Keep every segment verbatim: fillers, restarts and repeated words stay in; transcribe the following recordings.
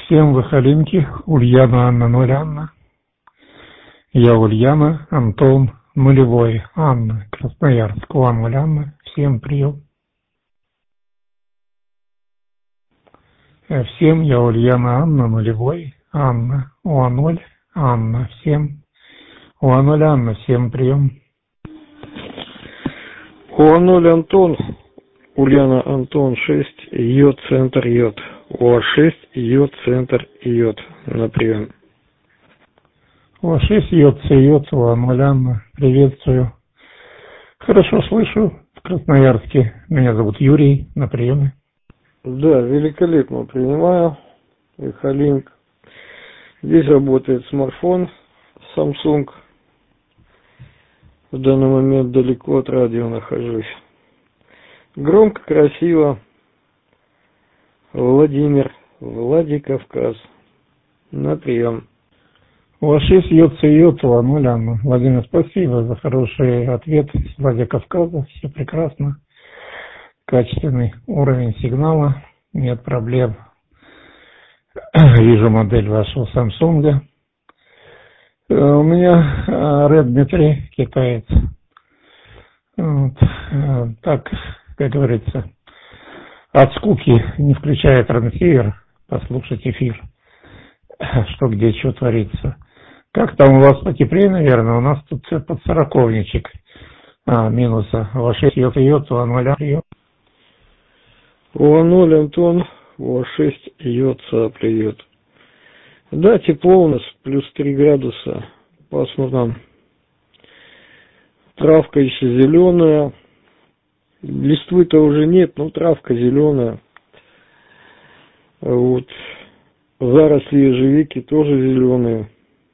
Всем выхолинки, Ульяна, Анна, ноль, Анна. Я Ульяна, Антон, нулевой, Анна, Красноярск, Уан, ноль, Анна. Всем прием. Всем я Ульяна, Анна, нулевой, Анна, Уан, ноль, Анна. Всем Уан, ноль, Анна, всем прием. Уан, ноль, Антон, Ульяна, Антон, шесть, Йод, центр, Йод. Уа шесть, Йод, центр, Йод. На прием. Уа шесть, Йод, С, Йод, Уан, ноль, Анна. Приветствую. Хорошо слышу. В Красноярске. Меня зовут Юрий. На приеме. Да, великолепно принимаю. Выхолинк. Здесь работает смартфон Samsung. В данный момент далеко от радио нахожусь. Громко, красиво. Владимир, Владикавказ. На прием. Уа шесть, Йод, С, Йод, Уан, ноль, Анна. Владимир, спасибо за хороший ответ с Владикавказа. Все прекрасно. Качественный уровень сигнала. Нет проблем. Вижу модель вашего Samsung. У меня Redmi три, китаец. Вот. Так, как говорится, от скуки не включая трансивер, послушать эфир, что где, что творится. Как там у вас потеплее, наверное? У нас тут подсороковничек. А, минуса. Уа шесть, Йод, Йод, Уан, ноль, Йод. Уан, ноль, Антон, Уа шесть, Йод, Йод. Да, тепло у нас, плюс три градуса, пасмурно. Травка еще зеленая. Листвы-то уже нет, но травка зеленая. Вот. Заросли ежевики тоже зеленые.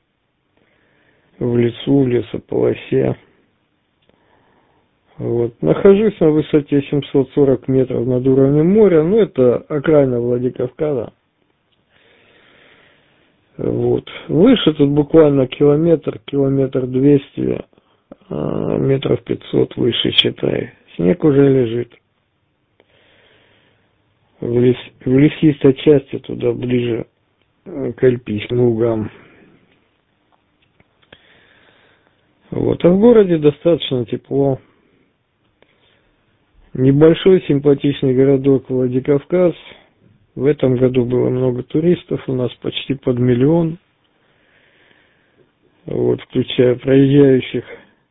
В лесу, в лесополосе. Вот. Нахожусь на высоте семьсот сорок метров над уровнем моря. Ну, это окраина Владикавказа. Вот. Выше тут буквально километр, километр двести, метров пятьсот выше, считай. Снег уже лежит. В, лес, в лесистой части туда ближе к Альпийским лугам. Вот. А в городе достаточно тепло. Небольшой симпатичный городок Владикавказ. В этом году было много туристов, у нас почти под миллион. Вот, включая проезжающих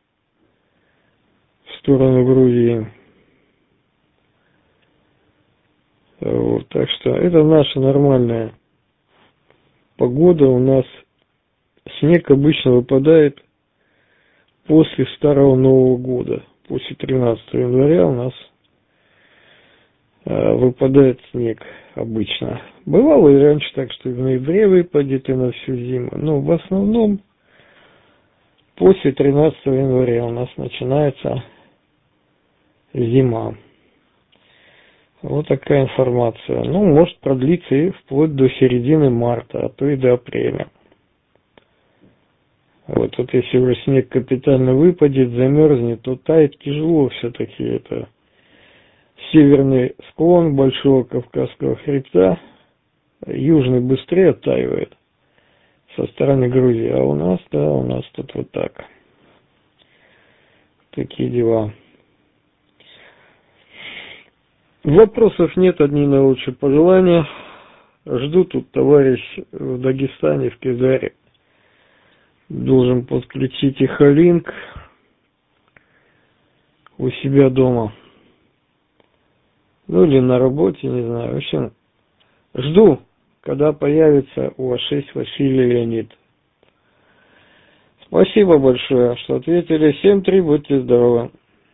в сторону Грузии. Вот, так что это наша нормальная погода. У нас снег обычно выпадает после Старого Нового года. После тринадцатого января у нас э, выпадает снег обычно. Бывало и раньше так, что и в ноябре выпадет, и на всю зиму. Но в основном после тринадцатого января у нас начинается зима. Вот такая информация. Ну, может продлиться и вплоть до середины марта, а то и до апреля. Вот, вот если уже снег капитально выпадет, замерзнет, то тает тяжело все-таки. Это северный склон Большого Кавказского хребта. Южный быстрее оттаивает со стороны Грузии. А у нас, да, у нас тут вот так. Такие дела. Вопросов нет, одни наилучшие пожелания. Жду тут товарищ в Дагестане, в Кизаре. Должен подключить Ихолинк у себя дома. Ну или на работе, не знаю. В общем, жду, когда появится Уа шесть Василий Леонид. Спасибо большое, что ответили. семь три, будьте здоровы.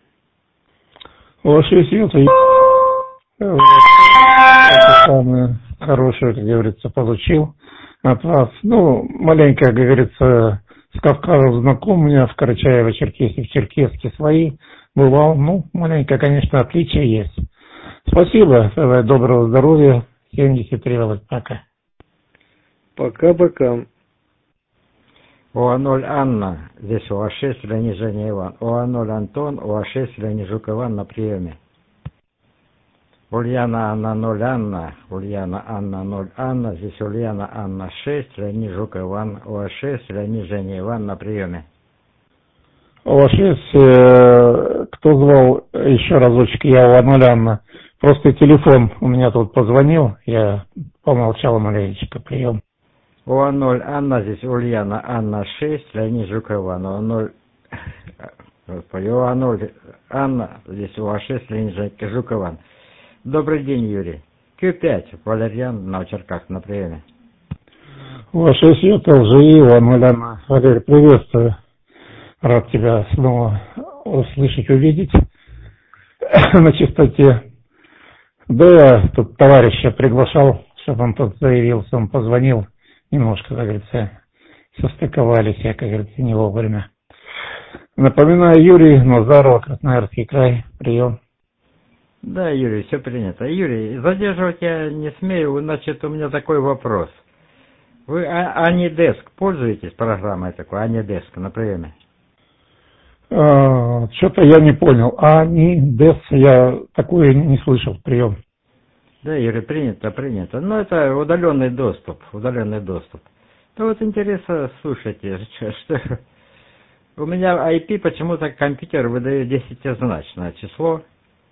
Уа шесть, Йод, вот. Это самое хорошее, как говорится, получил от вас. Ну, маленько, как говорится, с Кавказом знаком у меня в Карачаево-Черкесии, в Черкесске свои бывал. Ну, маленько, конечно, отличие есть. Спасибо, давай, доброго здоровья. семьдесят три, Володь, пока. Пока-пока. Уа ноль, Анна. Здесь Уа шесть, Леонид, Женя, Иван. Уа ноль, Антон. Уа шесть, Леонид, Жук, Иван на приеме. Ульяна Анна ноль Анна, Ульяна Анна ноль Анна, здесь Ульяна Анна шесть, Леонид Жук Иван О шесть, Леонид Женя Иван на приеме. О шесть, э, кто звал еще разочек, я О ноль Анна. Просто телефон у меня тут позвонил, я помолчал маленечко, прием. О ноль Анна, здесь Ульяна Анна шесть, Леонид Жук Иван О ноль, господи, О ноль Анна, здесь О шесть, Леонид Жук Иван. Добрый день, Юрий. Q пять, Валерьян на Черкас на приеме. О шесть, это ЛЖИ, О ноль Анна. Валерий, приветствую. Рад тебя снова услышать, увидеть на чистоте. Да, я тут товарища приглашал, чтобы он тут заявился, он позвонил. Немножко, как говорится, состыковались, я, как говорится, не вовремя. Напоминаю, Юрий Назаров, Красноярский край, прием. Да, Юрий, все принято. Юрий, задерживать я не смею, значит, у меня такой вопрос. Вы AnyDesk пользуетесь программой такой, AnyDesk на приеме? А, что-то я не понял. AnyDesk я такое не слышал, прием. Да, Юрий, принято, принято. Но это удаленный доступ, удаленный доступ. То вот интересно, слушайте, что у меня ай пи почему-то компьютер выдает десятизначное число,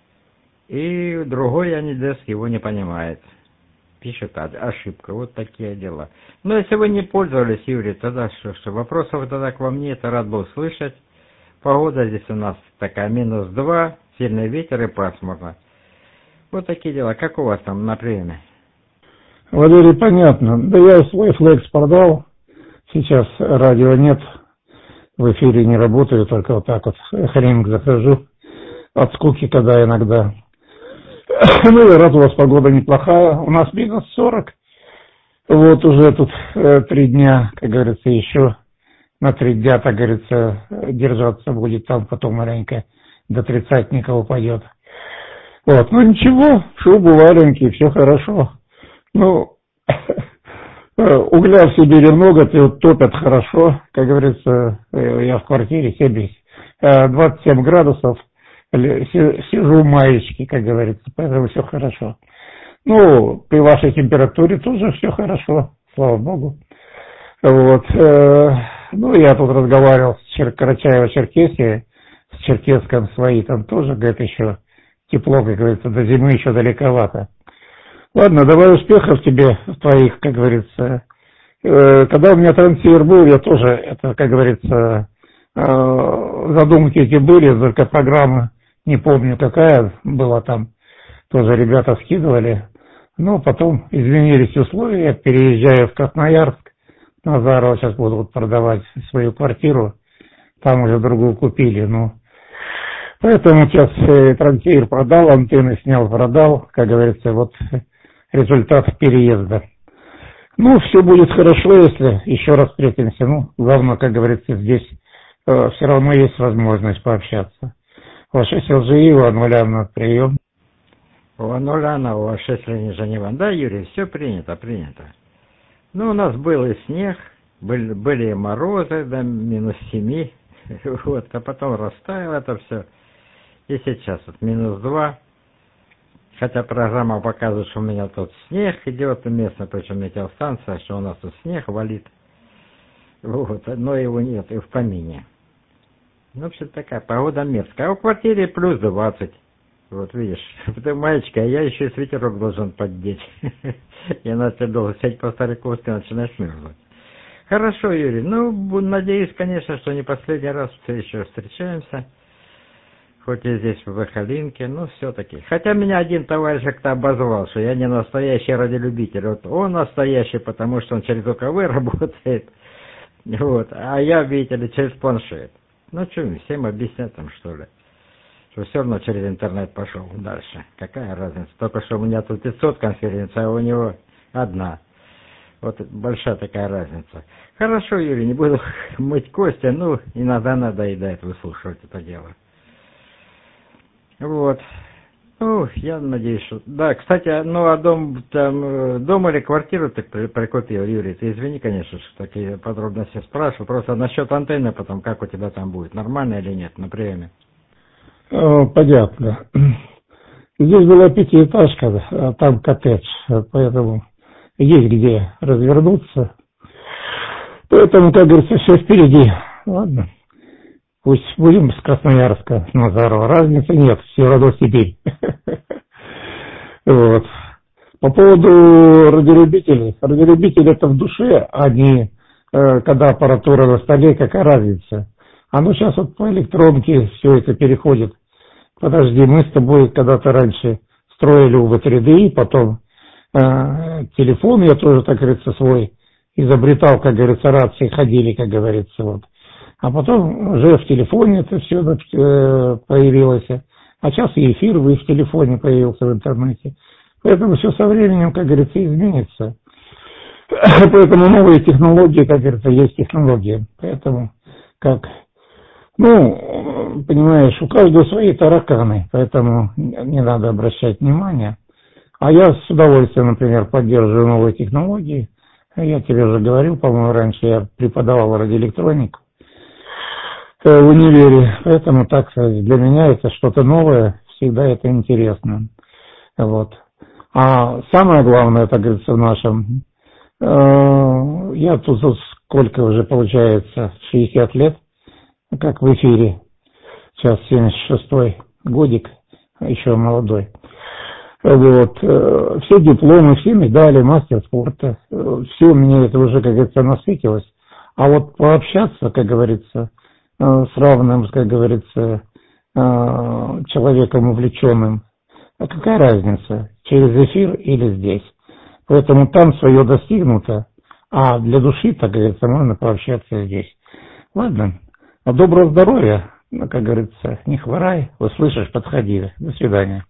и другой AnyDesk его не понимает. Пишет ошибка, вот такие дела. Но если вы не пользовались, Юрий, тогда что, что вопросов тогда к вам нет, рад был слышать. Погода здесь у нас такая, минус два, сильный ветер и пасмурно. Вот такие дела. Как у вас там на приеме? Валерий, понятно. Да я свой флекс продал. Сейчас радио нет. В эфире не работаю, только вот так вот хрень захожу. От скуки, когда иногда. Ну и рад, у вас погода неплохая. У нас минус сорок. Вот уже тут э, три дня, как говорится, еще на три дня, так говорится, держаться будет. Там потом маленько до тридцатника упадет. Вот, ну ничего, шубы валенькие, все хорошо. Ну, угля в Сибири много, топят хорошо, как говорится, я в квартире семьдесят, двадцать семь градусов, сижу в маечке, как говорится, поэтому все хорошо. Ну, при вашей температуре тоже все хорошо, слава богу. Вот, ну, я тут разговаривал с Карачаево-Черкесией, с Черкесском свои, там тоже, говорит, еще тепло, как говорится, до зимы еще далековато. Ладно, давай успехов тебе, твоих, как говорится. Когда у меня трансфер был, я тоже, это, как говорится, задумки эти были, только программа, не помню какая была там, тоже ребята скидывали. Но потом изменились условия, переезжаю в Красноярск, Назарова сейчас будут продавать свою квартиру, там уже другую купили, ну. Поэтому сейчас э, трансфер продал, антенны снял, продал, как говорится, вот результат переезда. Ну, все будет хорошо, если еще раз встретимся. Ну, главное, как говорится, здесь э, все равно есть возможность пообщаться. Ваша СЛЖИ, Иван Валян, прием. О ноль Анна, О шесть, Леонид Женя. Да, Юрий, все принято, принято. Ну, у нас был и снег, были, были и морозы до минус семи, вот, а потом растаяло это все. И сейчас вот минус два. Хотя программа показывает, что у меня тут снег идет местно, причем метеостанция, что у нас тут снег валит. Вот, но его нет и в помине. Ну, вообще такая погода мерзкая. А в квартире плюс двадцать. Вот видишь, ты маечка, а я еще и свитерок должен поддеть. Я на тебя должен сядь по-стариковски, начинаешь мерзнуть. Хорошо, Юрий. Ну, надеюсь, конечно, что не последний раз все еще встречаемся. Хоть и здесь в Бахалинке, но все-таки. Хотя меня один товарищ как-то обозвал, что я не настоящий радиолюбитель. Вот он настоящий, потому что он через ОКВ работает. Вот. А я, видите ли, через планшет. Ну, что, всем объяснять там, что ли? Что все равно через интернет пошел дальше. Какая разница? Только что у меня тут пятьсот конференций, а у него одна. Вот большая такая разница. Хорошо, Юрий, не буду мыть кости, ну, иногда надоедает выслушивать это дело. Вот. Ну, я надеюсь, что... Да, кстати, ну, а дом, там, дом или квартиру ты прикупил, Юрий? Ты извини, конечно, что такие подробности спрашиваю. Просто насчет антенны потом, как у тебя там будет? Нормально или нет на приеме? Понятно. Здесь была пятиэтажка, а там коттедж, поэтому есть где развернуться. Поэтому, как говорится, все впереди. Ладно. Пусть будем с Красноярска, Назарова. Разницы нет, все равно Сибирь. Вот. По поводу радиолюбителей. Радиолюбитель это в душе, а не э, когда аппаратура на столе, какая разница. А ну сейчас вот по электронке все это переходит. Подожди, мы с тобой когда-то раньше строили у вэ три дэ и, потом э, телефон я тоже, так говорится, свой изобретал, как говорится, рации ходили, как говорится, вот. А потом уже в телефоне это все э, появилось. А сейчас и эфир вы в телефоне появился в интернете. Поэтому все со временем, как говорится, изменится. Поэтому новые технологии, как говорится, есть технологии. Поэтому как... Ну, понимаешь, у каждого свои тараканы, поэтому не надо обращать внимания. А я с удовольствием, например, поддерживаю новые технологии. Я тебе уже говорил, по-моему, раньше я преподавал радиоэлектронику в универе, поэтому так для меня это что-то новое, всегда это интересно. Вот. А самое главное, так говорится, в нашем, э, я тут сколько уже получается, шестьдесят лет, как в эфире, сейчас семьдесят шестой годик, еще молодой. Вот. Все дипломы, все медали, мастер спорта, все у меня это уже, как говорится, насытилось. А вот пообщаться, как говорится, с равным, как говорится, человеком увлеченным, а какая разница, через эфир или здесь? Поэтому там свое достигнуто, а для души, так говорится, можно пообщаться здесь. Ладно. Доброго здоровья, как говорится, не хворай, услышишь, подходи. До свидания.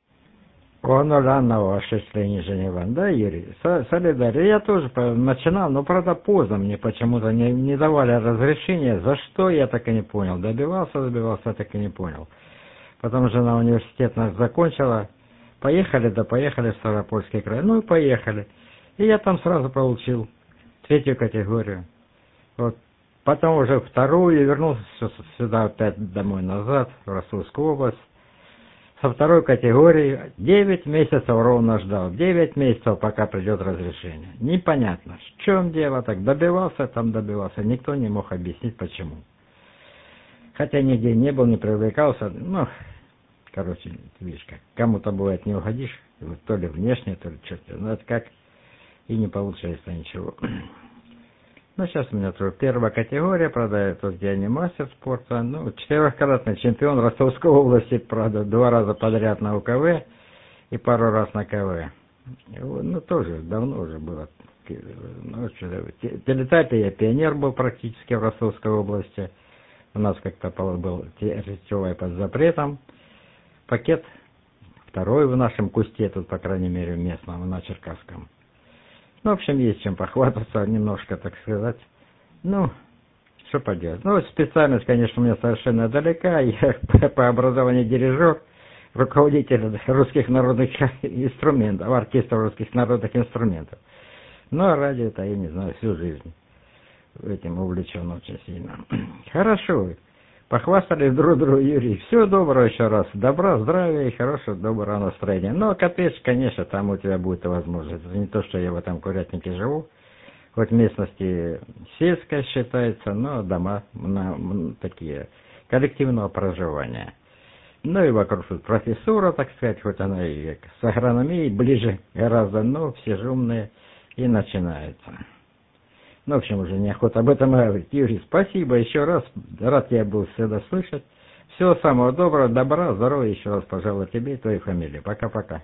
Онолянного осуществления Женеван, да, Юрий? Солидарен. Я тоже начинал, но, правда, поздно мне почему-то не, не давали разрешения. За что, я так и не понял. Добивался, добивался, так и не понял. Потом жена университет нас закончила. Поехали, да поехали в Ставропольский край. Ну и поехали. И я там сразу получил третью категорию. Вот. Потом уже вторую, вернулся сюда опять домой назад, в Ростовскую область. Со второй категории девять месяцев ровно ждал. девять месяцев, пока придет разрешение. Непонятно, в чем дело, так добивался, там добивался. Никто не мог объяснить, почему. Хотя нигде не был, не привлекался. Ну, короче, видишь как. Кому-то бывает не угодишь, то ли внешне, то ли что-то. Ну, это как, и не получается ничего. Ну, сейчас у меня тоже первая категория, правда, это где не мастер спорта, ну, четырехкратный чемпион Ростовской области, правда, два раза подряд на у ка вэ и пару раз на ка вэ. Ну, тоже давно уже было. Ну, телетапе я пионер был практически в Ростовской области. У нас как-то был сетевой под запретом. Пакет второй в нашем кусте, тут, по крайней мере, в местном, на Черкасском. Ну, в общем, есть чем похвастаться, немножко, так сказать. Ну, что поделать. Ну, специальность, конечно, у меня совершенно далека. Я по образованию дирижер, руководитель русских народных инструментов, оркестра русских народных инструментов. Но ради этого, я не знаю, всю жизнь этим увлечен очень сильно. Хорошо. Похвастались друг другу, Юрий. Всего доброго еще раз. Добра, здравия и хорошего, доброго настроения. Но коттедж, конечно, там у тебя будет возможность. Это не то, что я в этом курятнике живу. Хоть местности сельская считается, но дома на, такие коллективного проживания. Ну и вокруг тут профессура, так сказать, хоть она и с агрономией ближе гораздо, но все же умные и начинается. Ну, в общем, уже неохота об этом говорить. Юрий, спасибо еще раз. Рад я был всегда слышать. Всего самого доброго, добра, здоровья еще раз, пожалуй, тебе и твоей фамилии. Пока-пока.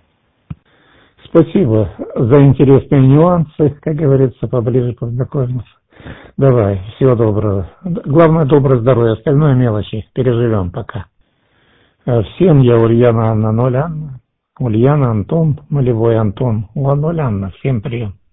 Спасибо за интересные нюансы, как говорится, поближе познакомиться. Давай, всего доброго. Главное, доброе здоровье, остальное мелочи. Переживем пока. Всем я Ульяна Анна, ноль Анна. Ульяна Антон, нулевой Антон. ноль Анна, всем прием.